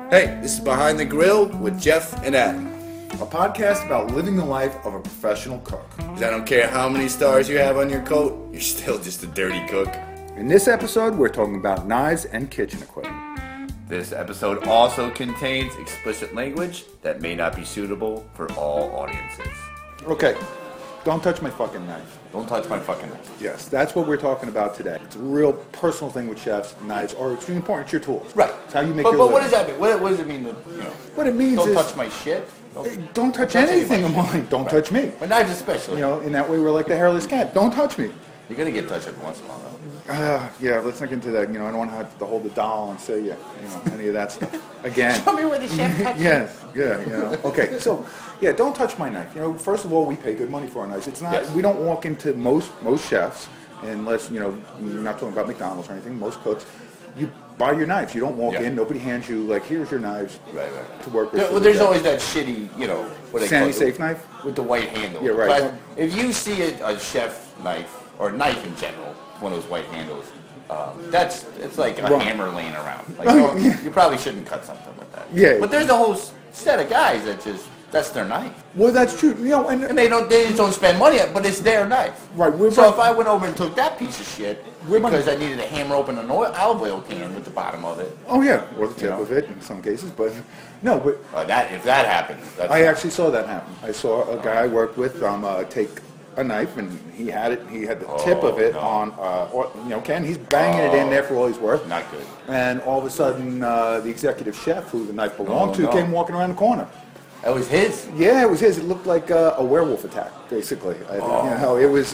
Hey, this is Behind the Grill with Jeff and Adam. A podcast about living the life of a professional cook. 'Cause I don't care how many stars you have on your coat, you're still just a dirty cook. In this episode, we're talking about knives and kitchen equipment. This episode also contains explicit language that may not be suitable for all audiences. Okay, don't touch my fucking knife. Don't touch my fucking knife. Yes, that's what we're talking about today. It's a real personal thing with chefs. Knives are extremely important. It's your tools. Right. It's how you make but your what living. does that mean? What does it mean that, What it means don't is... touch my shit? Don't touch anything of mine. Don't touch me. But knives especially. In that way we're like the hairless cat. Don't touch me. You're going to get touched every once in a while, though. Yeah, let's not get into that. I don't want to have to hold the doll and say, any of that stuff. Again. Show me where the chef touched Yes, Okay, so, don't touch my knife. First of all, we pay good money for our knives. It's not, Yes. we don't walk into most chefs, unless, you're not talking about McDonald's or anything, most cooks, you buy your knives. You don't walk in, nobody hands you, here's your knives Right. to work with. Well, there's always that shitty, what they call Sandy it, safe knife? with the white handle. Yeah, right. But if you see a chef knife, or knife in general, one of those white handles, it's like a Right. hammer laying around. You probably shouldn't cut something with that. Yeah. But there's a whole set of guys that's their knife. Well, that's true. And they just don't spend money on it, but it's their knife. Right, So if I went over and took that piece of shit We're because I needed to hammer open an olive oil can with the bottom of it, Oh, yeah, or the tip of it in some cases, but no, but if that happens, that's I actually saw that happen. I saw a guy I worked with take a knife, and he had the tip of it on, Ken, he's banging it in there for all he's worth. not good. And all of a sudden, the executive chef, who the knife belonged to, no. came walking around the corner. That was his. Yeah, it was his. It looked like a werewolf attack, basically. It was,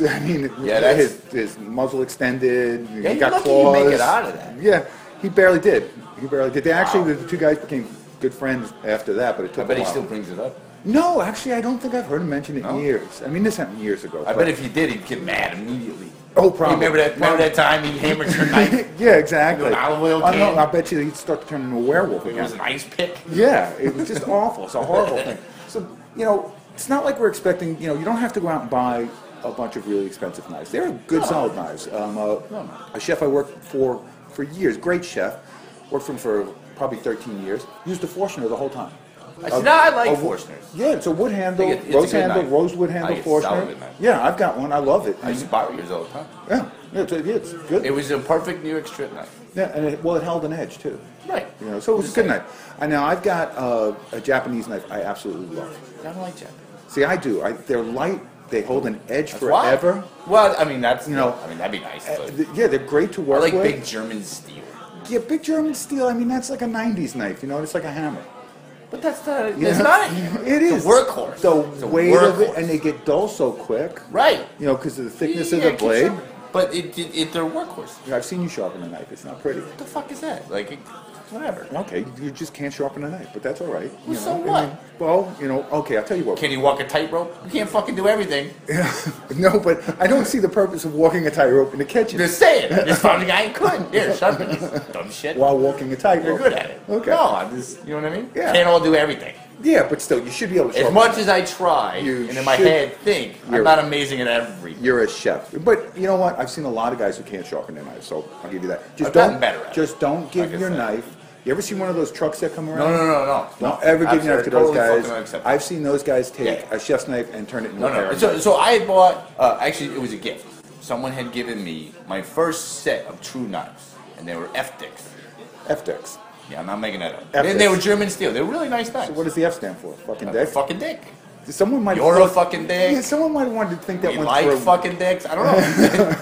his muzzle extended, Yeah, he you're got lucky claws. you make it out of that. Yeah, he barely did. They actually, the two guys became good friends after that, but it took I bet a he while. still brings it up. No, actually, I don't think I've heard him mention it No? in years. I mean, this happened years ago. I bet if he did, he'd get mad immediately. Oh, You probably. remember that time he hammered your knife? Yeah, exactly. With an olive oil I know, can? I bet you he'd start to turn into a werewolf It again. was an ice pick. Yeah, it was just awful. It's a horrible thing. So, it's not like we're expecting, you don't have to go out and buy a bunch of really expensive knives. They're good, solid knives. A chef I worked for years, great chef, worked for him for probably 13 years, used a Forstner the whole time. I like Forstners. Yeah, it's a wood handle, It's a rose good handle, knife. rosewood handle It's a solid Forstner. good knife. Yeah, I've got one. I love it. I used to borrow yours all the time. Yeah, it's good. It was a perfect New York strip knife. Yeah, and it held an edge too. Right. So it was a good knife. And now I've got a Japanese knife I absolutely love. I don't like Japanese. See, I do. They're light. They hold an edge That's why. forever. Well, I mean, that'd be nice. But Yeah, they're great to I work like with. big German steel. Yeah, big German steel. I mean, that's like a '90s knife. It's like a hammer. But that's not. You It's know? not. A, It it's is a workhorse. It's The a weight of it, workhorse. and they get dull so quick. Right. Because of the thickness of Yeah, the blade. sure. But they're workhorse. I've seen you sharpen a knife. It's not pretty. What the fuck is that? Whatever. Okay, you just can't sharpen a knife, but that's all right. Well, so what? Okay, I'll tell you what. Can you walk a tightrope? You can't fucking do everything. No, but I don't see the purpose of walking a tightrope in the kitchen Just saying. I just found a guy who could. Here, sharpen this dumb shit. while walking a tightrope. You're good at it. Okay. No, I'm just, you know what I mean? Yeah. Can't all do everything. Yeah, but still, you should be able to As sharpen. much as I try, You and in my should- head think, I'm You're- not amazing at everything. You're a chef, but you know what? I've seen a lot of guys who can't sharpen their knives, so I'll give you that. I've gotten better at it. Just don't give Like I your said. knife. You ever see one of those trucks that come around? No. Don't ever give your knife to those Totally guys. fucking unacceptable. I've seen those guys take Yeah. a chef's knife and turn it into No, a pair no. of So, knives. so I had bought, actually, it was a gift. Someone had given me my first set of true knives, and they were F-Dicks. F-Dicks. Yeah, I'm not making that up. F-Dicks. And they were German steel. They were really nice knives. So what does the F stand for? Fucking dick? Fucking dick. Someone might You're have a fucking dick. Yeah, someone might have wanted to think that We went like through. fucking dicks. I don't know.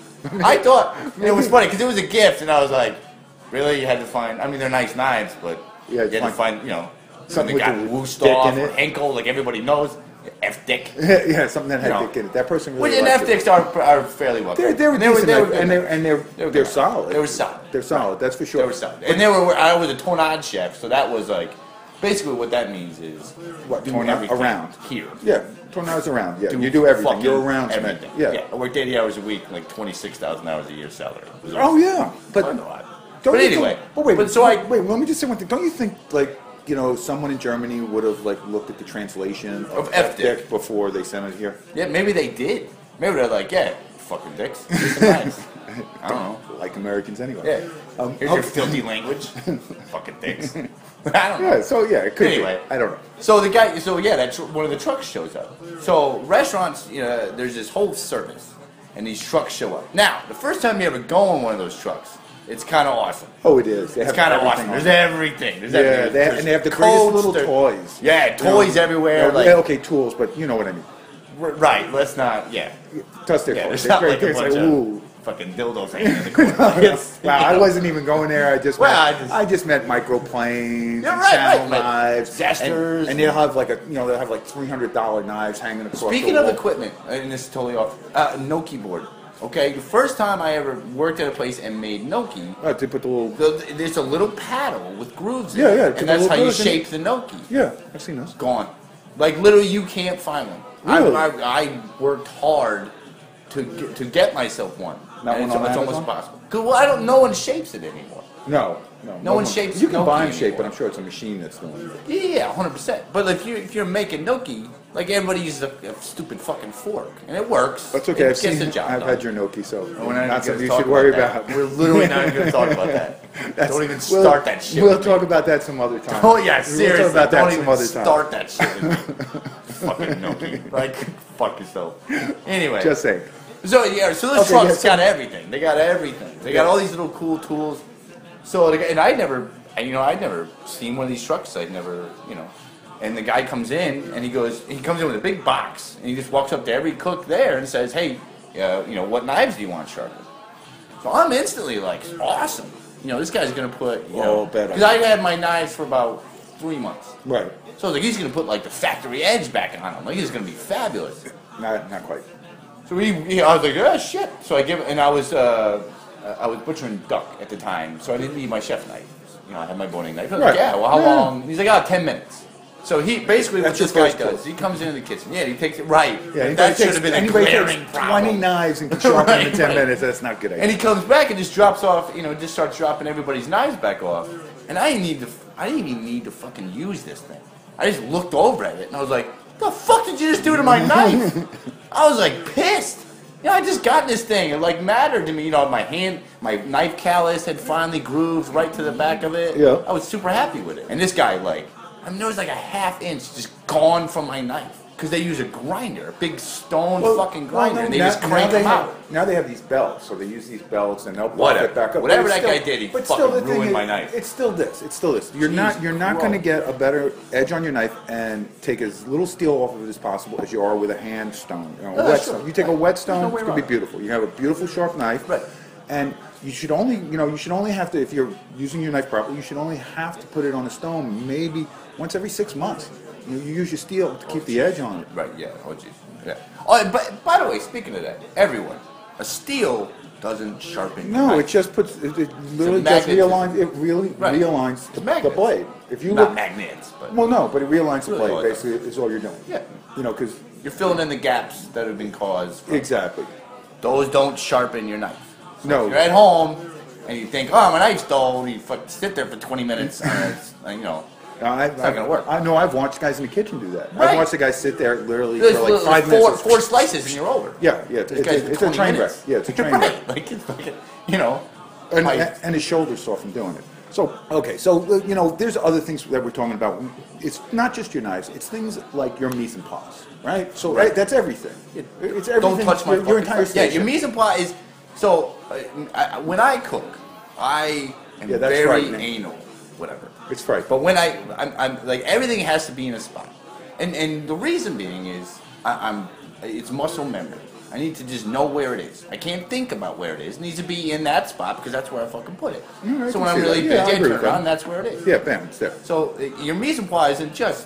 I thought it was funny because it was a gift, and I was like, really? You had to find? I mean, they're nice knives, but Yeah, you had to find, something something with that the got dick Wusthof in or it. Henkel, like everybody knows. F dick. Yeah, something that had No. dick in it. That person Which really and liked F it. dicks are fairly well. They were And decent, they were and good. they're They they're were solid. They were solid. They're solid. That's for sure. They were solid. And I was a Tornado chef, so that was like basically what that means is What, do tornado everything around? here. Yeah, tornadoes around. Yeah, you do everything. fucking You're around everything. Yeah. I worked 80 hours a week, like 26,000 hours a year salary. It was Oh yeah, but quite a lot. don't But you anyway, think, but wait, but so I- wait. Let me just say one thing. Don't you think someone in Germany would have looked at the translation Of F-dick. before they sent it here? Yeah, maybe they did. Maybe they're like, yeah, fucking dicks. Here's some knives. I don't know. Like Americans anyway. Yeah. Here's your filthy language. Fucking dicks. I don't know. Yeah, so yeah, it could Anyway. be. I don't know. So the guy, one of the trucks shows up. So restaurants, there's this whole service, and these trucks show up. Now, the first time you ever go in one of those trucks, it's kind of awesome. Oh, it is. They It's have kind of everything awesome. on There's there. everything. There's Yeah, everything. and they have the greatest Coats, little there- toys. Yeah, toys everywhere. Yeah, Like, yeah, okay, tools, but you know what I mean. right. Let's not. Yeah. Touch their Yeah. toys. There's not like a It's bunch ooh. of fucking dildos hanging in the corner. It's, Wow, I wasn't even going there. Well, I just meant microplanes, Yeah, and right, channel right. knives, Zesters. and they'll have like they'll have like $300 knives hanging across. Speaking the of wall. equipment, and this is totally off, Noki board. Okay, the first time I ever worked at a place and made Noki, They put the little. there's a little paddle with grooves in Yeah, it, yeah, and that's how you grooves in it. shape the Noki. Yeah, I've seen those. Gone. Like literally, you can't find one. Really? I worked hard to get myself one. Not and one it's, on it's Amazon? almost impossible. 'Cause, well, no one shapes it anymore. No. No one shapes You can buy them Noki shaped, but anymore. I'm sure it's a machine that's doing it. Yeah, 100%. But if you're making Noki, like everybody uses a stupid fucking fork, and it works. That's okay. It I've gets seen. the job I've done. had your Noki, so We're not not even something gonna you talk should worry that. about. We're literally not even going to talk about that. Don't even We'll- start that shit. We'll with me. talk about that some other time. Oh yeah, seriously. We'll talk about that Don't some even other time. start that shit. With me. Fucking Noki. Like, fuck yourself. Anyway. Just saying. So yeah, so this Okay, truck's yeah, so- got everything. They got everything. They got all these little cool tools. So and I'd never seen one of these trucks. I'd never, And the guy comes in and he comes in with a big box and he just walks up to every cook there and says, "Hey, what knives do you want sharpened?" So I'm instantly like, awesome. This guy's gonna put, Oh, bet. because I had my knives for about 3 months. Right. So I was like, he's gonna put like the factory edge back on them. Like he's gonna be fabulous. Not quite. So I was like, oh shit. So I was butchering duck at the time, so I didn't need my chef knife. I had my boning knife. I was like, Right. yeah, well, how Yeah. long? He's like, 10 minutes. So he basically That's what this your guy first tool. does, he comes into the kitchen. Yeah, he takes it right. Yeah, that should have been a anybody glaring takes problem. 20 knives and can sharpen them in Right, 10 right. minutes. That's not a good idea. And he comes back and just drops off, just starts dropping everybody's knives back off. And I didn't even need to fucking use this thing. I just looked over at it and I was like, the fuck did you just do to my knife? I was like pissed. I just got this thing. It like mattered to me. My knife callus had finally grooved right to the back of it. Yeah. I was super happy with it. And this guy there was like a half inch just gone from my knife. Because they use a grinder, a big stone fucking grinder, and they just crank them out. Now they have these belts, so they use these belts and they'll buff Whatever. it back up. Whatever But it's that guy did, he but fucking still, the thing ruined is, my knife. It's still this. It's still this. You're Jesus not going to Christ. get a better edge on your knife and take as little steel off of it as possible as you are with a hand stone. A Oh, wet sure. stone. You take a wet stone, no it's way going to be around it. beautiful. You have a beautiful sharp knife. Right. And you should only have to, if you're using your knife properly, you should only have to put it on a stone maybe once every 6 months. You use your steel to keep the edge on it. Right, yeah. Oh, jeez. Yeah. Oh, but by the way, speaking of that, everyone, a steel doesn't sharpen. No, your it knife. just puts it literally just magnetism. realigns. It really Right. realigns It's the magnets. blade. If you Not look, magnets, but well, no, but it realigns the Really all blade. it does. Basically, is all you're doing. Yeah. Because you're filling in the gaps that have been caused. exactly. Those don't sharpen your knife. So No. If you're at home and you think, oh, my knife's dull, you sit there for 20 minutes and it's, It's not gonna work. I know. I've watched guys in the kitchen do that. Right. I've watched the guys sit there literally there's for like 5 minutes. four slices and you're over. Yeah, yeah. This guy's for It's a 20 train wreck. minutes. Yeah, it's a train wreck. Right, like it's fucking, And, my- and his shoulders sore from doing it. So, okay, so, there's other things that we're talking about. It's not just your knives, it's things like your mise en place, right? So, Right. that's everything. It's everything. Don't touch my your fucking entire stuff. Yeah, station. your mise en place is so. When I cook, I am Yeah, that's very frightening. anal, whatever. It's frightening. But when I'm like everything has to be in a spot, and the reason being is it's muscle memory. I need to just know where it is. I can't think about where it is. It needs to be in that spot because that's where I fucking put it. I So can when I'm see really that. Yeah, I busy, I agree turn with that. around, that's where it is. Yeah, bam, it's there. So your mise en place isn't just,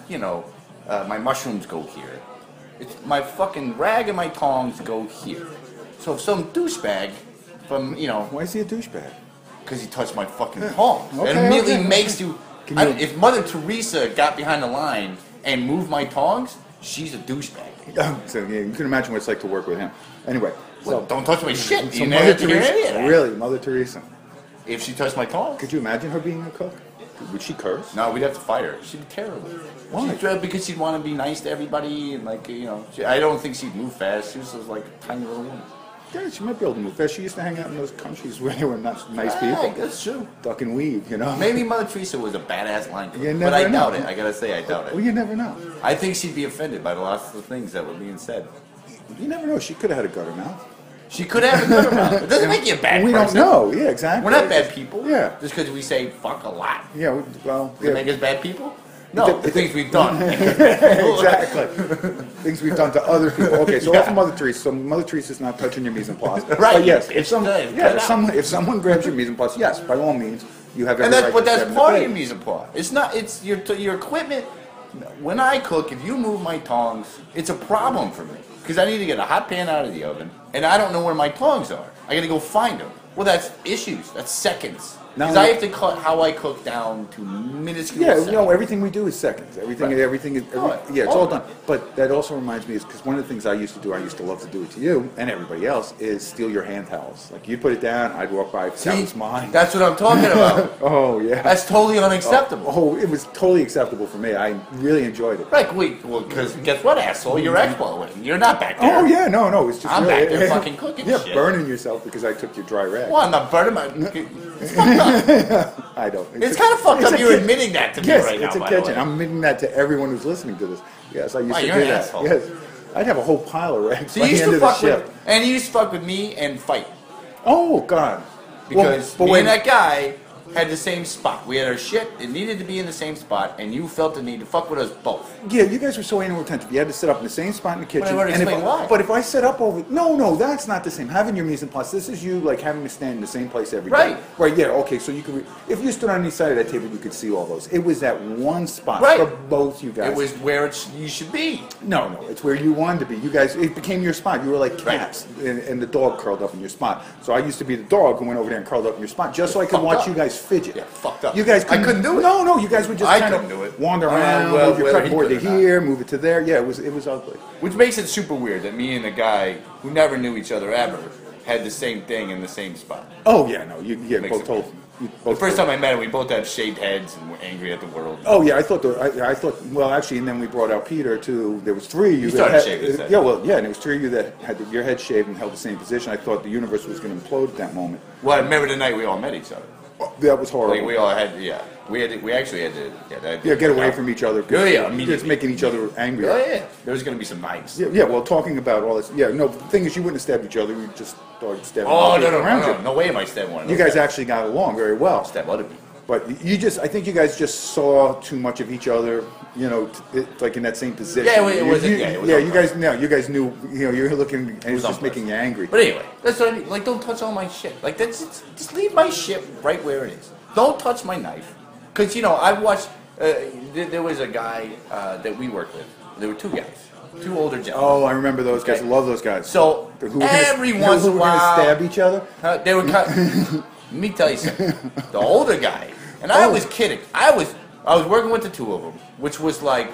my mushrooms go here. It's my fucking rag and my tongs go here. So if some douchebag from, Why is he a douchebag? because he touched my fucking tongs, Okay, it immediately okay. makes you, Can you- if Mother Teresa got behind the line and moved my tongs, she's a douchebag. So yeah, you can imagine what it's like to work with him. Anyway, Well, so, don't touch my shit. so You never Mother have to hear any of Teresa, that. really, Mother Teresa. If she touched my tongs, Could you imagine her being a cook? Would she curse? no, we'd have to fire her. She'd be terrible. Why? Because she'd want to be nice to everybody, and I don't think she'd move fast. She was just like a tiny little woman. Yeah, she might be able to move fast. She used to hang out in those countries where there were not nice Yeah, people. that's true. Duck and weave, you know. Maybe Mother Teresa was a badass line cook, You but never I know. doubt it. I gotta say, I doubt Well, it. you never know. I think she'd be offended by lots of the things that were being said. You never know. She could have had a gutter mouth. She could have a good amount. It doesn't make you a bad We person. don't know. Yeah, exactly. We're not bad people. Yeah. Just because we say fuck a lot. Yeah. Well. Does it make us bad people? No, the things we've done. Exactly. Things we've done to other people. Okay, so Yeah. off of Mother Teresa. So Mother Teresa's not touching your mise en place. Right. But yes, It's if some, good. yeah, Cut it out. if someone grabs your mise en place, yes, by all means, you have every And that's, right but to that's stab in the part of your face. mise en place. It's not. It's your equipment. When I cook, if you move my tongs, it's a problem for me because I need to get a hot pan out of the oven, and I don't know where my tongs are. I got to go find them. Well, that's issues. That's seconds. Now Because I we- have to cut how I cook down to minuscule. Yeah, seconds. you know, everything we do is seconds. Everything, Right. everything is, Oh, yeah, it's oh. all done. But that also reminds me, is because one of the things I used to do, I used to love to do it to you and everybody else, is steal your hand towels. Like you'd put it down, I'd walk by, that See, was mine. that's what I'm talking about. Oh yeah. That's totally unacceptable. Oh, it was totally acceptable for me. I really enjoyed it. Right, wait, well, because guess what, asshole? You're exploding. You're not back there. Oh yeah, no, it's just I'm really, back there fucking cooking Yeah, shit. burning yourself because I took your dry rag. Well, I'm not burning my... It's fucked up. I don't. It's kind of fucked it's up a you kid- admitting that to me Yes, right now, it's a by the kitchen. way. I'm admitting that to everyone who's listening to this. Yes, I used Wow, to you're do an that. asshole. Yes, I'd have a whole pile of rags So by you the used end to of the fuck shift. with... And you used to fuck with me and fight. Oh God! Because but me wait, and that guy had the same spot. We had our shit. It needed to be in the same spot, and you felt the need to fuck with us both. yeah, you guys were so anal retentive. You had to sit up in the same spot in the kitchen. I already and if explained why. But if I set up over, no, that's not the same. Having your mise en place, this is you like having to stand in the same place every day. Right. Right. Yeah. Okay. So you could, if you stood on each side of that table, you could see all those. It was that one spot Right. for both you guys. It was where you should be. No, it's where you wanted to be. You guys, it became your spot. You were like Right. cats, and the dog curled up in your spot. So I used to be the dog who went over there and curled up in your spot, just so I could Fucked watch up. you guys fidget. Yeah, fucked up. You guys I couldn't do it. No, you guys would just I kind couldn't of do it. wander around, Well, move your whether he cutboard to could or not. here, move it to there. Yeah, it was ugly. Which makes it super weird that me and the guy who never knew each other ever had the same thing in the same spot. Oh yeah, no, you Makes both it told. you The both first told- time I met him, we both had shaved heads and were angry at the world. Oh yeah, I thought. I thought. Well, actually, and then we brought out Peter too. There was three of you. He that started had, shaving his head. Yeah, well, yeah, and it was three of you that had your head shaved and held the same position. I thought the universe was going to implode at that moment. Well, I remember the night we all met each other. That was horrible. Like, we all had, yeah. We actually had to, Yeah, get away from each other. 'cause Yeah, yeah, It's immediately. making each other angry. Oh, yeah. There was going to be some knives. Yeah, well, talking about all this. Yeah, no, the thing is, you wouldn't have stabbed each other. You just started stabbing Oh, people no, around no, you. no. No way am I stabbing one of You those guys guys. actually got along very well. Stab other people. But I think you guys just saw too much of each other, you know, like in that same position. Yeah, it wasn't- You, yeah, it was you okay. guys, no, you guys knew, you know, you were looking, and it was on just making you angry. But anyway, that's what I mean. Like, don't touch all my shit. Like, just leave my shit right where it is. Don't touch my knife. Because, you know, I watched, there was a guy that we worked with. There were two guys. Two older gentlemen. Oh, I remember those guys. I Okay. love those guys. So, Who were gonna- every once who in a were gonna while... stab each other. They were cut. Let me tell you something. The older guy, and I was kidding. I was working with the two of them, which was like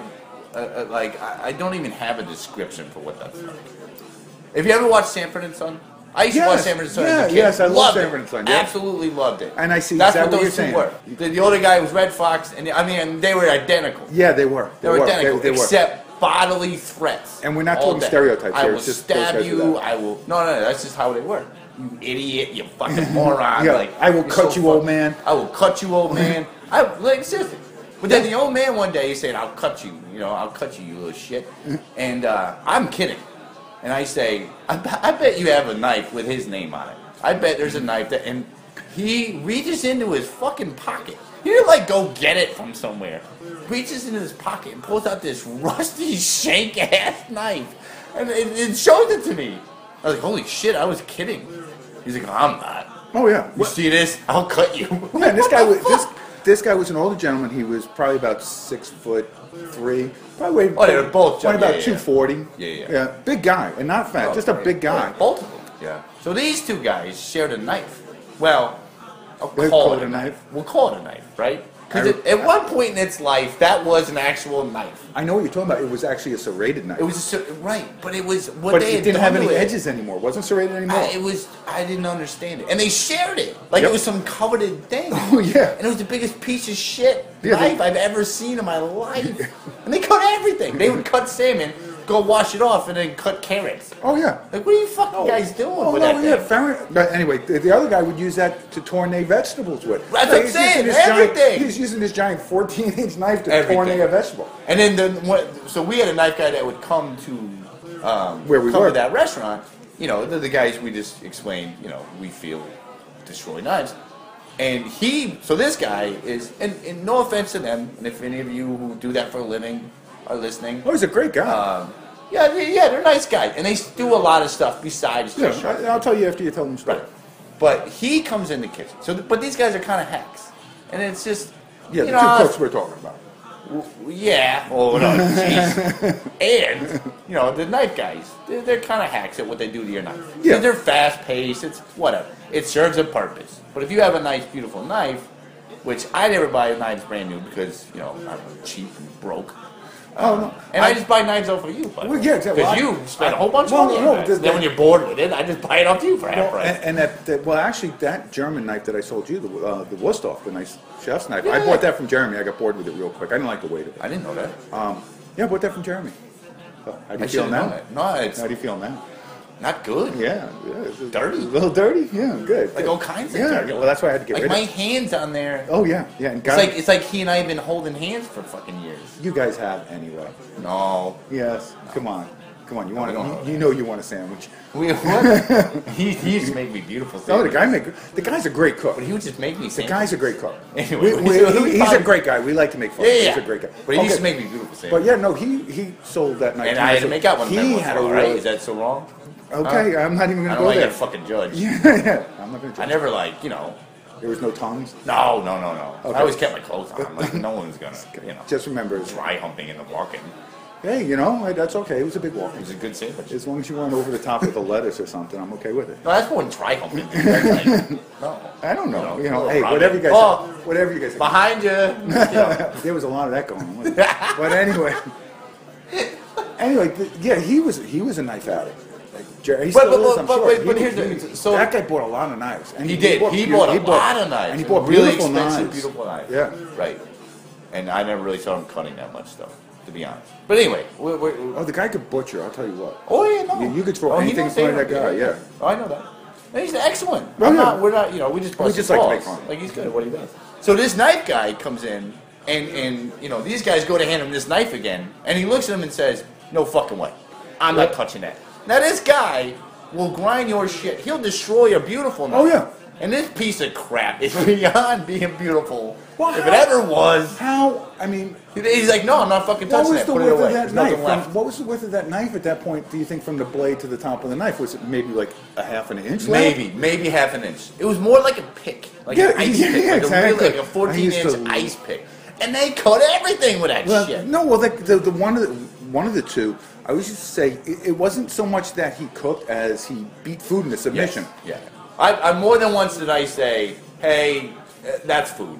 I don't even have a description for what that's like. If you ever watched Sanford and Son, I used to watch Yes. Sanford and Son Yeah, as a kid. yes, I love Loved Sanford it. and Son, yeah. Absolutely loved it. And I see that's exactly what what those you're two saying. were. The older guy was Red Fox, and I mean they were identical. Yeah, they were. They were identical, They were. except bodily threats. And we're not all talking day. stereotypes I here, will it's just those stab guys were you. that. I will. No, that's just how they were. You idiot! You fucking moron! Yeah, like I will you're cut so you, old fucking- man. I will cut you, old man. I like seriously. But then the old man one day he said, "I'll cut you. You know, I'll cut you, you little shit." And I'm kidding. And I say, I bet you have a knife with his name on it. I bet there's a knife that, and he reaches into his fucking pocket. He didn't like go get it from somewhere. Reaches into his pocket and pulls out this rusty shank ass knife, and it shows it to me. I was like, holy shit, I was kidding. He's like, I'm not. Oh yeah. You see this? I'll cut you. Man, this guy What was the fuck? this guy was an older gentleman. He was probably about 6'3". Probably weighed, Oh, they were both probably yeah, about yeah. 240. Yeah. Big guy, and not fat, Oh, just a right. big guy. Yeah, both of them. Yeah. So these two guys shared a knife. Well, I'll They call it a knife. We'll call it a knife, right? Because I- at one point in its life, that was an actual knife. I know what you're talking about. It was actually a serrated knife. It was right, but it was what but they it had didn't done have any to it. edges anymore. It wasn't serrated anymore. I didn't understand it, and they shared it like Yep. it was some coveted thing. Oh, yeah. and it was the biggest piece of shit Yeah, knife I've ever seen in my life. And they cut everything. They would cut salmon, go wash it off and then cut carrots. Oh yeah. Like, what are you fucking guys doing Oh with no, that yeah, thing? fair. But anyway, the other guy would use that to tornado vegetables with. That's what I'm He's saying, using this everything. He's using this giant 14-inch knife to Everything. tornado a vegetable. And then so we had a knife guy that would come to Where we come were. to that restaurant. You know, the guys we just explained. You know, we feel destroy knives. And so this guy is, and no offense to them, and if any of you who do that for a living are listening, Oh, he's a great guy. yeah, they're nice guys, and they do a lot of stuff besides yeah, just sharp. I'll tell you after you tell them the story. Right. But he comes in the kitchen. But these guys are kind of hacks, and it's just Yeah, you the know, two cooks we're talking about. yeah. Oh no, jeez. And you know the knife guys, they're kind of hacks at what they do to your knife. Yeah. They're fast paced. It's whatever. It serves a purpose. But if you have a nice, beautiful knife, which I never buy knives brand new because you know I'm cheap and broke. Oh no. And I just buy knives off of you, Well, yeah, exactly. because Well, you spend a whole bunch of well, money on no, knives. Then when you're bored with it, I just buy it off you for half price. And well, actually, that German knife that I sold you, the Wusthof, the nice chef's knife, Yeah. I bought that from Jeremy. I got bored with it real quick. I didn't like the weight of it. I didn't know that. Yeah, I bought that from Jeremy. How do I you feel should've known now? that. No, it's How do you feel now? not good. Yeah, it's Dirty. A little dirty. Yeah, good. Like all kinds of yeah, dirty. well, that's why I had to get Like rid my of it. hands on there. Oh yeah, yeah. And It's like he and I have been holding hands for fucking years. you guys have anyway. No. Yes. Come on. You want No, we don't know you know you want a sandwich. What? he used to make me beautiful No, sandwiches. the guy's a great cook. But he would just make me The sandwiches. guy's a great cook. Anyway, He's a great guy. We like to make fun. Yeah, of him. yeah. He's a great guy. But he used to Okay. make me beautiful sandwiches. But yeah, no, he sold that night. And I had to make out with him. He once had in a while, right? really, Is that so wrong? okay. I'm not even I gonna don't go like there. that fucking judge. Yeah, yeah. I'm not gonna. I Judge. never like, you know. There was no tongues. No. Okay. I always kept my clothes on. Like no one's gonna, you know, Just remember, dry humping in the walk-in. hey, you know that's okay. It was a big walk. It was a good sandwich. As long as you weren't over the top with the lettuce or something, I'm okay with it. No, that's more than dry humping. That's like, no. I don't know. You You know, know, hey, rubbing. whatever you guys, Oh. whatever you guys. Behind you. There was a lot of that going on. Wasn't there? But anyway, yeah, he was a knife addict. Like, he still is, I'm sure. But He- here's he- the so that guy bought a lot of knives. And he did. He bought a lot of knives. and he bought really beautiful expensive, knives. beautiful knives. Yeah. Right. And I never really saw him cutting that much stuff, to be honest. But anyway, Oh, the guy could butcher. I'll tell you what. oh yeah, no. You could throw Oh, he anything in knows front of that everything. guy. Yeah. Oh, I know that. And he's excellent. Well, yeah. We're not, you know, we just bust his just like to balls. make fun. Like he's good at what he does. So this knife guy comes in, and you know, these guys go to hand him this knife again, and he looks at him and says, "No fucking way, I'm not touching that." Now this guy will grind your shit. He'll destroy a beautiful knife. Oh, yeah. And this piece of crap is beyond being beautiful. Well, if it ever was, How? I mean, he's like, "No, I'm not fucking what touching was that. the Put it width away. of that There's nothing knife? left." What was the width of that knife at that point? Do you think from the blade to the top of the knife was it maybe like a half an inch? left? Maybe half an inch. It was more like a pick, like Yeah, an ice yeah, pick, yeah, like exactly. a 14 I used inch to- ice pick, and they cut everything with that Well, shit. no. Well, the one of the two. I always used to say it wasn't so much that he cooked as he beat food into Yes. submission. Yeah, I more than once did I say, "Hey, that's food."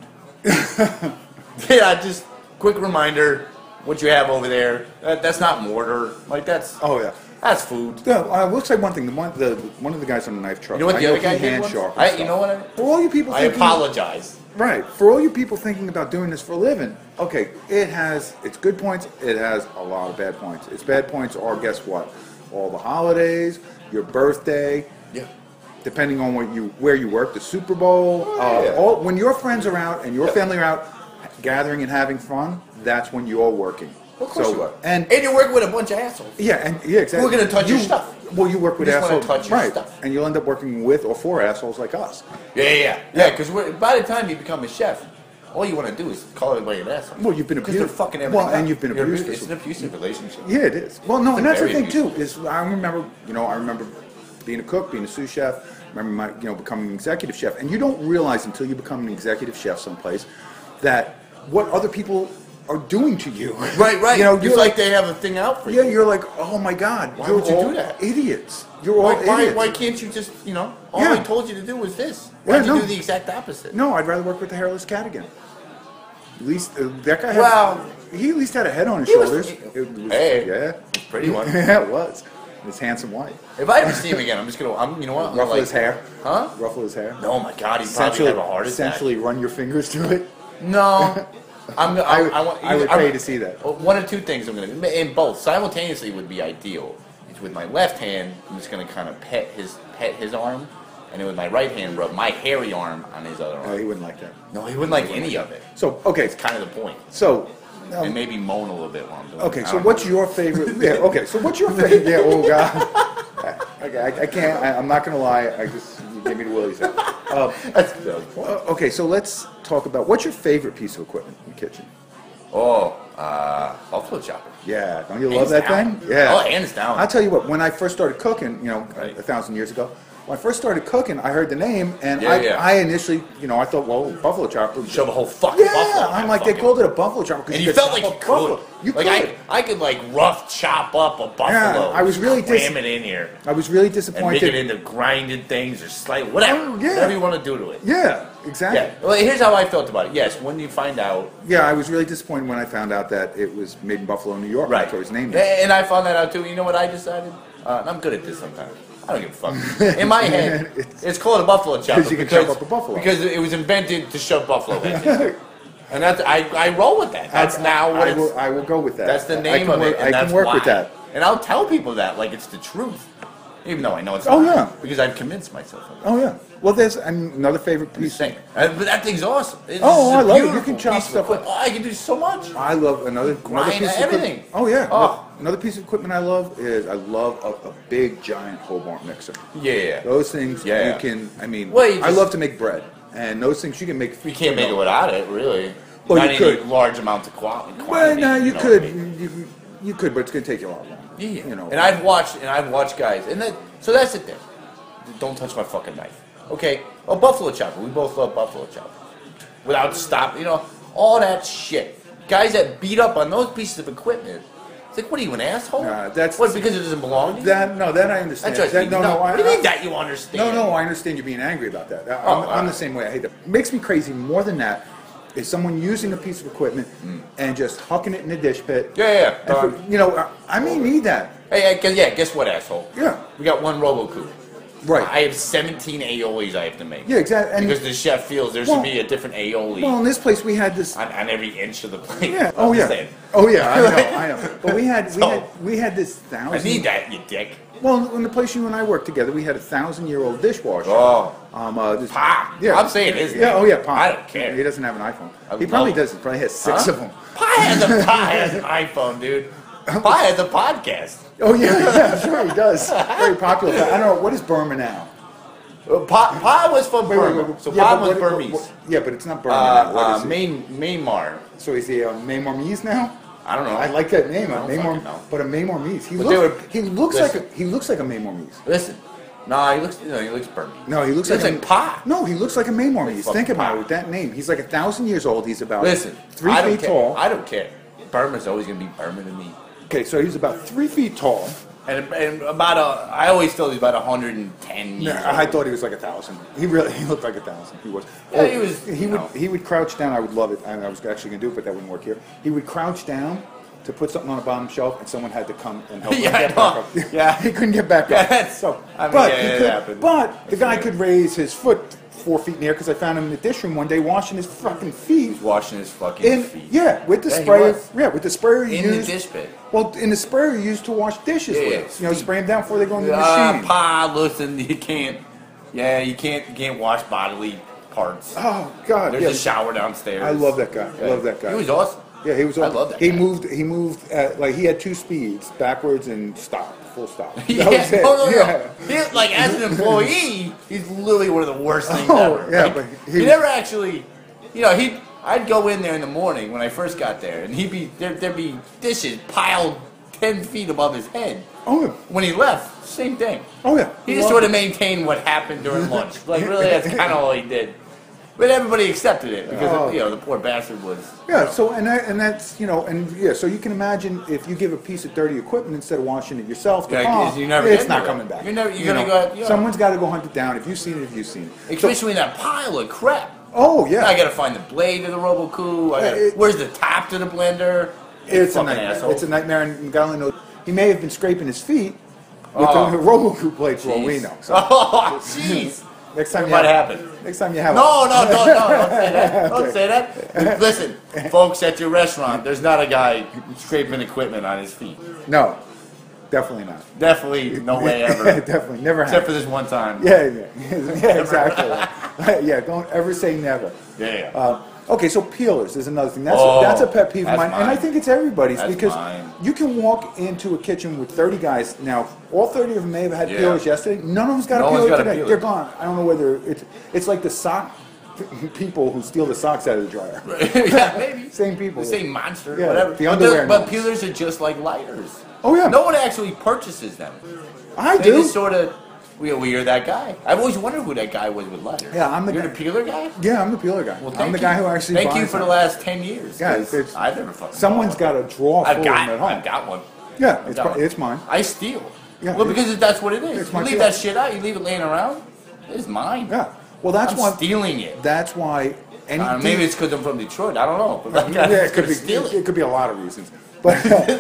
Yeah, just quick reminder, what you have over there. That's not mortar. Like that's Oh yeah. food. Yeah, I will say one thing. One of the guys on the knife truck. You know what I the other guy he did hand once? sharpens You know stuff. what? For all you people I thinking, apologize. right? For all you people thinking about doing this for a living, okay, it has its good points. It has a lot of bad points. Its bad points are, guess what? All the holidays, your birthday, Yeah. depending on where you work, the Super Bowl. Oh, yeah. When your friends are out and your family are out gathering and having fun, that's when you're working. Of course So- you are. And you're working with a bunch of assholes. yeah, exactly. Who are gonna touch your stuff. Well, you work with You just wanna assholes, touch your right? stuff. And you'll end up working with or for assholes like us. Yeah. Because by the time you become a chef, all you want to do is call everybody an asshole. Well, you've been because they're abused. fucking everything. Well, and up. you've been You're abused. It's an abusive relationship. Yeah, it is. Well, no, It's and that's the very thing too. abusive. Is I remember being a cook, being a sous chef. Remember becoming an executive chef, and you don't realize until you become an executive chef someplace that what other people are doing to you. Right. You know, it's you're like they have a thing out for you. yeah, you're like, oh my God, Why you're would you all do that? idiots. You're all idiots. Why can't you just, all Yeah. I told you to do was this. Yeah, Why'd you no. do the exact opposite? No, I'd rather work with the hairless cat again. At least that guy. Well, he at least had a head on his he was- shoulders. Hey. yeah, Pretty one. yeah, it was. His handsome wife. If I ever see him again, you know what? I'm Ruffle like, his hair. Huh? Ruffle his hair. Oh my God, he'd probably have a heart attack. Essentially, run your fingers through it. No. I would pay to see that. One or two things I'm going to, and both simultaneously would be ideal. It's with my left hand, I'm just going to kind of pet his arm, and then with my right hand, rub my hairy arm on his other Oh, arm. he wouldn't like that. No, he wouldn't like any of it. So, okay. It's kind of the point. So, And maybe moan a little bit while I'm doing it. okay, I so don't what's know. your favorite? Yeah, okay, so what's your favorite? Yeah, oh God. Okay, I can't. I'm not gonna lie. I just you gave me the willies. That's the point. Okay, so let's talk about what's your favorite piece of equipment in the kitchen? Oh, buffalo chopper. Yeah, don't you Hands love that down. thing? Yeah. Oh, hands down. I'll tell you what. When I first started cooking, Right. 1,000 years ago, when I first started cooking, I heard the name, and Yeah, yeah. I initially, I thought, well, buffalo chopper. Shove a whole fucking Yeah, buffalo. I'm like, they called it a buffalo chopper because And you felt like you chop up could. buffalo. You like could. I could like rough chop up a buffalo. Yeah, I was really cram it in here I was really and make disappointed. it into grinded things or slight whatever. Oh, yeah. Whatever you want to do to it. Yeah, exactly. Yeah. Well, here's how I felt about it. Yes, when you find out. Yeah, I was really disappointed when I found out that it was made in Buffalo, New York. Right. That's what his name is. And I found that out too. You know what I decided? And I'm good at this sometimes. I don't give a fuck. In my head, it's called a buffalo chopper you can chop up a buffalo. because it was invented to shove buffalo heads in. And that's I roll with that. That's now what it's. I will go with that. That's the I name can of work, it, and I that's can work why. with that. And I'll tell people that like it's the truth, even though I know it's Oh, not. yeah. Because I've convinced myself of it. Oh yeah. Well, there's another favorite I'm piece. just saying. But that thing's awesome. It's Oh, just a I love it. You beautiful can chop piece of stuff up. equipment. Oh, I can do so much. I love another Grind piece of everything. equipment. Oh yeah. Oh. Another piece of equipment I love is a big giant Hobart mixer. Yeah. Those things Yeah. you can. I mean, Well, you I just- love to make bread, and those things you can make. You can't make it without it, really. Well, Not you any could. large amounts of quantity. Well, no, you know what could. I mean? You could, but it's going to take you a lot longer. Yeah. You know. And I've watched guys, and so that's the thing. Don't touch my fucking knife. Okay. Oh, buffalo chopper. We both love buffalo chopper. Without stop, all that shit. Guys that beat up on those pieces of equipment. It's like, what are you, an asshole? Nah, that's- what, because it doesn't belong to you? That I understand. That's That- no, I- what do you mean that you understand? No, I understand you being angry about that. Oh, I'm the same way. I hate that. Makes me crazy more than that is someone using a piece of equipment and just hucking it in the dish pit. Yeah. And I may need that. Hey, guess what, asshole? Yeah. We got one Robocoup. Right. I have 17 aiolis I have to make. Yeah, exactly. And Because the chef feels there should be a different aioli well, in this place we had this. on every inch of the plate. Yeah. I'm Oh just yeah. saying. Oh yeah. I know. But we had this I 1,000. need that, you dick. Well, in the place you and I worked together, we had a 1,000-year-old dishwasher. Oh. This, Pa. Yeah. I'm saying his Yeah. name. Oh yeah. Pa. I don't care. He doesn't have an iPhone. I He probably love- does. He probably has 6 Huh? of them. Pa has an iPhone, dude. Pa has a podcast. Oh yeah. Sure he does. Very popular. I don't know what is Burma now. Pa was from Burma. So Yeah, Pa but was Burmese. yeah, but it's not Burma now. What is it? Myanmar. So is he a Maymormese now? I don't know. I like that name, I a don't Maymor, fucking know. but a Maymormese. He But looks listen. like he looks like a Maymormese. Listen. No, he looks Burmese. No, he looks He looks like like Pa. No, he looks like a Maymormese. Fucking Think about Pa. it with that name. He's like 1,000 years old. He's about Listen. 3 I don't feet care. tall. I don't care. Burma's always going to be Burma to me. Okay, so he's about 3 feet tall. And I always thought he was about 110 No, years I old. thought he was like 1,000. He looked like 1,000. He was. Yeah, he was, He would crouch down. I would love it. I was actually gonna do it, but that wouldn't work here. He would crouch down to put something on the bottom shelf, and someone had to come and help him Yeah, get I back know. up. Yeah. He couldn't get back Yeah, up. that's- So, I mean, but yeah, he it could. happened. But the guy weird. could raise his foot 4 feet in the air because I found him in the dish room one day washing his fucking feet. Washing his fucking feet. Yeah, with the Yeah, he sprayer. was. Yeah, with the sprayer you In the use. dish pit. Well, in the sprayer you use to wash dishes Yeah, with. yeah, Spray them down before they go in the machine. Pa, listen, you can't wash bodily parts. Oh God! There's yeah. a shower downstairs. I love that guy. I love that guy. He was awesome. Yeah, he was. I love that He guy. moved. Like he had 2 speeds: backwards and stop, full stop. That Yeah, was it. no. Yeah. He, like as an employee, he's literally one of the worst things Oh, ever. yeah, Like, but he never actually, I'd go in there in the morning when I first got there, and there'd be dishes piled 10 feet above his head. Oh, yeah. When he left, same thing. Oh yeah. He just sort of maintained what happened during lunch. Like really, that's kind of all he did. But everybody accepted it because Oh. the poor bastard was. Yeah. So that's So you can imagine if you give a piece of dirty equipment instead of washing it yourself, to Yeah, Pa, 'cause you never it's get not to coming it. back. You're gonna go. Someone's got to go hunt it down. If you've seen it, you've seen it. Especially in that pile of crap. Oh yeah. I gotta find the blade of the Robocoup. Where's the top to the blender? It's a Fucking nightmare. asshole. It's a nightmare, and God only knows. He may have been scraping his feet with Oh. the Robocoup blade for all we Jeez. know. So. Oh, jeez. Next time It you might have, happen. next time you have. No, don't say that. Don't say that. Listen, folks, at your restaurant, there's not a guy scraping equipment on his feet. No, definitely not. Definitely, no way ever. Definitely, never Except for happened. this one time. Yeah, exactly. Yeah, don't ever say never. Yeah. Okay, so peelers is another thing. That's Oh, that's a pet peeve of that's mine, and I mine. think it's everybody's That's because mine. you can walk into a kitchen with 30 guys. Now, all 30 of them may have had Yeah. peelers yesterday. None of them's got No a one's peeler got a today. peeler. They're gone. I don't know whether it's like the sock people who steal the socks out of the dryer. Yeah, maybe. Same people. The same monster, Yeah, whatever. the underwear But monster. peelers are just like lighters. Oh, yeah. No one actually purchases them. I They do. just sort of, you're that guy. I've always wondered who that guy was with lighters. Yeah, I'm the You're guy. the peeler guy? Yeah, I'm the peeler guy. Well, I'm the guy who actually Thank you buys for the them. last 10 years. Yeah, 'cause it's- I've never fucking Someone's bought got a drawer one. full of them at home. I've got one. Yeah, I've got one. it's mine. I steal. Yeah, well, because that's what it is. it's You my leave deal. that shit out, you leave it laying around, it's mine. Yeah. Well, that's I'm why. stealing it. That's why. Any Maybe it's because I'm from Detroit. I don't know. But that yeah, guy's it could gonna be. steal it. It could be a lot of reasons. But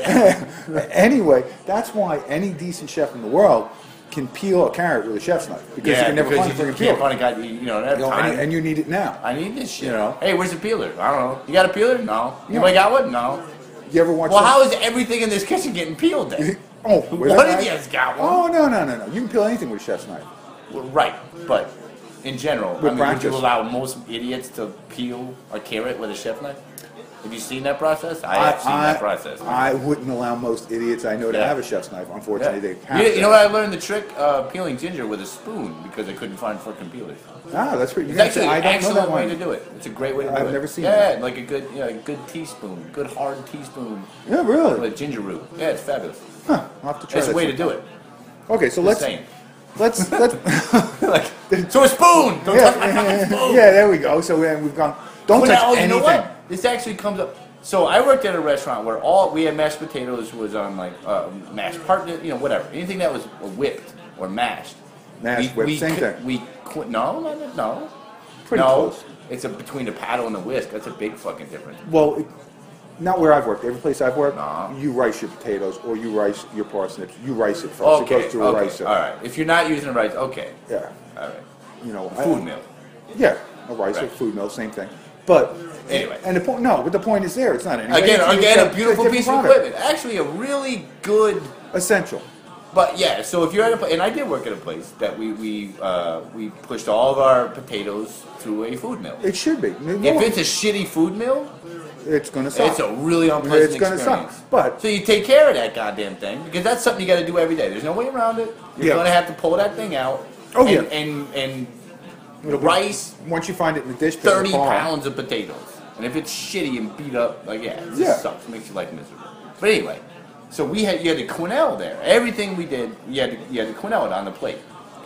anyway, that's why any decent chef in the world can peel a carrot with a chef's knife because you can never find a you freaking can't peeler. find a guy. That time. And you need it now. I need this shit. You know. Hey, where's the peeler? I don't know. You got a peeler? No. Anybody got one? No. You ever watch? Well, how is everything in this kitchen getting peeled then? Oh, with What that if knife? you got one? Oh no! You can peel anything with a chef's knife. Well, right, but in general, With would practice. you allow most idiots to peel a carrot with a chef knife? Have you seen that process? I have seen that process. I wouldn't allow most idiots I know to Yeah. have a chef's knife. Unfortunately, Yeah. they have. You know what I learned the trick? Peeling ginger with a spoon because I couldn't find fucking peelers. Ah, that's pretty. It's actually I an don't know that excellent way one. to do it. It's a great way to do it. I've never seen Yeah, that. like a good teaspoon, good hard teaspoon Yeah, really. with ginger root. Yeah, it's fabulous. Huh, I'll have to try That's that the way to sometime. do it. Okay, so Just let's saying. let's Like, so a spoon. Don't touch my fucking spoon. yeah, there we go. So we've gone. Don't touch Well, now, anything. you know what? This actually comes up. So I worked at a restaurant where we had mashed potatoes was on like mashed part, whatever, anything that was whipped or mashed. Mashed, whipped, same thing. No. Pretty close. It's between the paddle and the whisk. That's a big fucking difference. Well, not where I've worked. Every place I've worked, Nah. you rice your potatoes or you rice your parsnips. You rice it first. Okay. It goes through a Okay. ricer. All right. If you're not using a rice, okay. Yeah. All right. You know, Food mill. Yeah, a ricer, Right. food mill, same thing. But Anyway. and the point. No, but the point is there. It's not anyway. Again, It's a beautiful different piece of product. equipment. Actually, a really good. Essential. But yeah, so if you're at and I did work at a place that we pushed all of our potatoes through a food mill. It should be. If it's a shitty food mill, it's going to suck. it's a really unpleasant It's gonna experience. suck, but- so you take care of that goddamn thing because that's something you got to do every day. There's no way around it. You're Yeah. gonna have to pull that thing out. Oh, and, yeah. and It'll be- rice Once you find it in the dish, 30 pounds. pounds of potatoes. And if it's shitty and beat up, like it just Yeah. sucks. Makes your life miserable. But anyway, so you had the quenelle there. Everything we did, you had to quenelle it on the plate.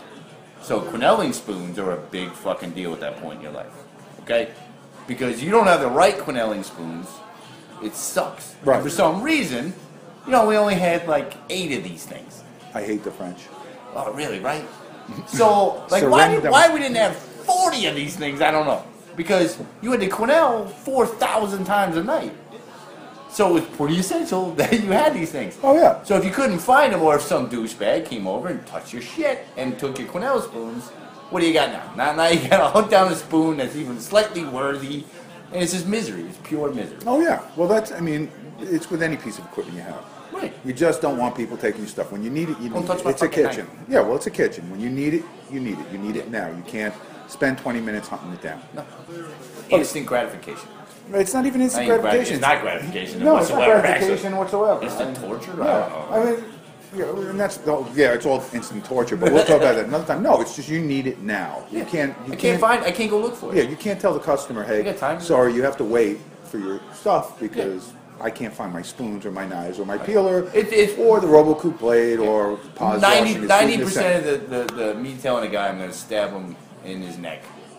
So quenelling spoons are a big fucking deal at that point in your life. Okay? Because you don't have the right quenelling spoons, it sucks. Right. For some reason, we only had like 8 of these things. I hate the French. Oh, really, right? So, like, Surrender. why we didn't have 40 of these things, I don't know. Because you had to quenelle 4,000 times a night. So it was pretty essential that you had these things. Oh yeah. So if you couldn't find them, or if some douchebag came over and touched your shit and took your quenelle spoons, what do you got now? Now you got to hunt down a spoon that's even slightly worthy, and it's just misery. It's pure misery. Oh yeah. Well, it's with any piece of equipment you have. Right. You just don't want people taking your stuff. When you need it, you Don't need touch it. my It's a fucking kitchen. knife. Yeah, well, it's a kitchen. When you need it, you need it. You need it now. You can't spend 20 minutes hunting it down. No. Instant gratification. It's not even instant Not even gratification. It's not gratification No, it's not whatsoever, gratification actually. whatsoever. Instant torture? I Yeah, don't know. I mean, and it's all instant torture. But we'll talk about that another time. No, it's just you need it now. You Yeah. can't. I can't go look for it. Yeah, you can't tell the customer, hey, got time. sorry, you have to wait for your stuff because I can't find my spoons or my knives or my peeler It's- or the RoboCoupe blade or pause washing his food in the 90% sink. of the me telling a guy I'm going to stab him in his neck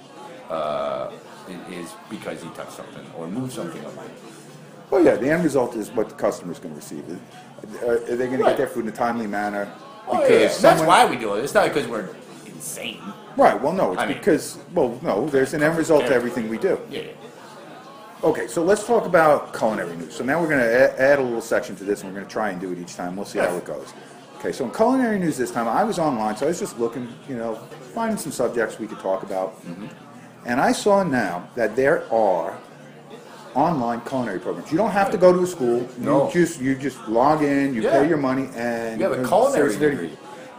is because he touched something or moved something on mine. Well, yeah, the end result is what the customer's going to receive. Are they going to Right. get their food in a timely manner? Oh, yeah. That's why we do it. It's not because we're insane. Right, well, no, it's I mean- because, well, no, there's an end result to everything we do. Yeah. Okay, so let's talk about culinary news. So now we're going to add a little section to this, and we're going to try and do it each time. We'll see how it goes. Okay, so in culinary news this time, I was online, so I was just looking, finding some subjects we could talk about. Mm-hmm. And I saw now that there are online culinary programs. You don't have to go to a school. No. You just log in, you pay your money, and you have a culinary there's- degree.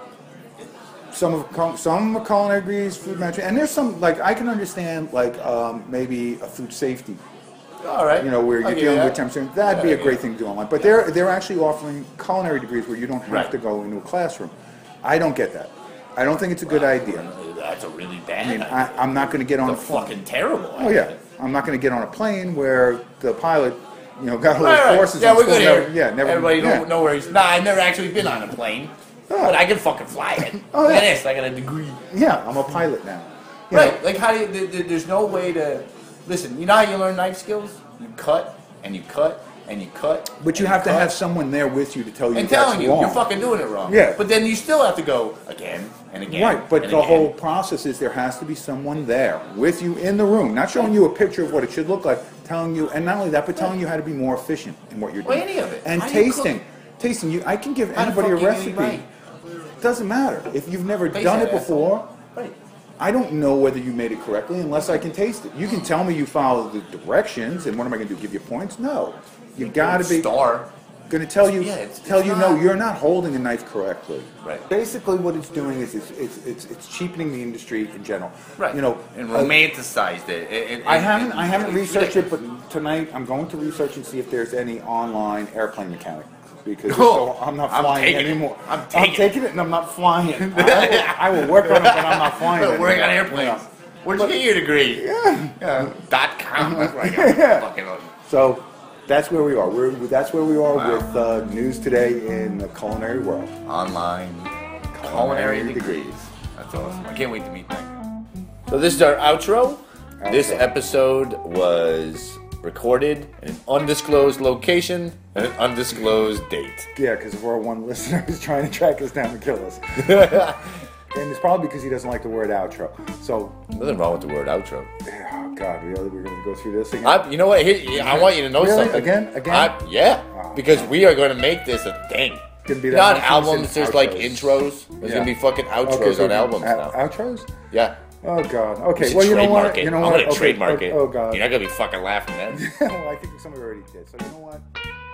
Some are culinary degrees, food management, and there's some, like, I can understand, like, maybe a food safety, All right. where I'll you're give dealing you with that. temperature. That'd be a great thing to do online. But they're actually offering culinary degrees where you don't have Right. to go into a classroom. I don't get that. I don't think it's a good idea. That's a really bad I mean, idea. I'm not going to get on a It's a plane. fucking terrible Oh idea. yeah, I'm not going to get on a plane where the pilot, got all Right, those right. courses. Yeah, on we're school, good never, here. Yeah, never. Everybody yeah. don't know where he's. Nah, I've never actually been on a plane, but I can fucking fly it. Oh, Look at yeah. this, I got a degree. Yeah, I'm a pilot now. You Right, know, like how do you? There's no way to. Listen, you know how you learn knife skills? You cut and you cut and you cut. but you and have to cut. have someone there with you to tell you And that's telling you, wrong. you're fucking doing it wrong. Yeah. But then you still have to go again and again. Right, but and the again. whole process is there has to be someone there with you in the room, not showing you a picture of what it should look like, telling you, and not only that, but telling you how to be more efficient in what you're Well, doing. any of it. And How do you tasting. Tasting, I can give How the anybody a fuck you recipe. eat right? Doesn't matter. If you've never Face done that it before, Right. I don't know whether you made it correctly unless I can taste it. You can tell me you follow the directions, and what am I going to do? Give you points? No. You got to be Star. going to tell you, Yeah, it's no, not- you're not holding a knife correctly. Right. Basically, what it's doing is it's cheapening the industry in general. Right. You know, and romanticized it. I haven't researched it, but tonight I'm going to research and see if there's any online airplane mechanic. Because if so, I'm not I'm flying taking it. anymore. I'm taking it and I'm not flying it. I will work on it, but I'm not flying it. Working on anymore. airplanes. Yeah. Where'd you get your degree? Yeah. .com. That's where I got Yeah. fucking. So that's where we are. That's where we are with news today in the culinary world. Online Culinary culinary degrees. degrees. That's awesome. I can't wait to meet them. So this is our outro. This episode was recorded in an undisclosed location and an undisclosed date. Yeah, because of our one listener who's trying to track us down and kill us. And it's probably because he doesn't like the word outro. So, Nothing wrong with the word outro. oh God, really? We're going to go through this again? You know what? Here, I want you to know Really? something. Again? Yeah. Oh, because we are going to make this a thing. Gonna be You that know, on Humphrey's albums, and there's like outros. intros. There's Yeah. gonna be fucking outros Okay, so on albums now. Outros? Yeah. Oh God. Okay. We should Well, you know trademark what? it. You know I'm what? gonna Okay, trademark okay. it. Oh God. You're not gonna be fucking laughing then. Well, I think somebody already did. So you know what?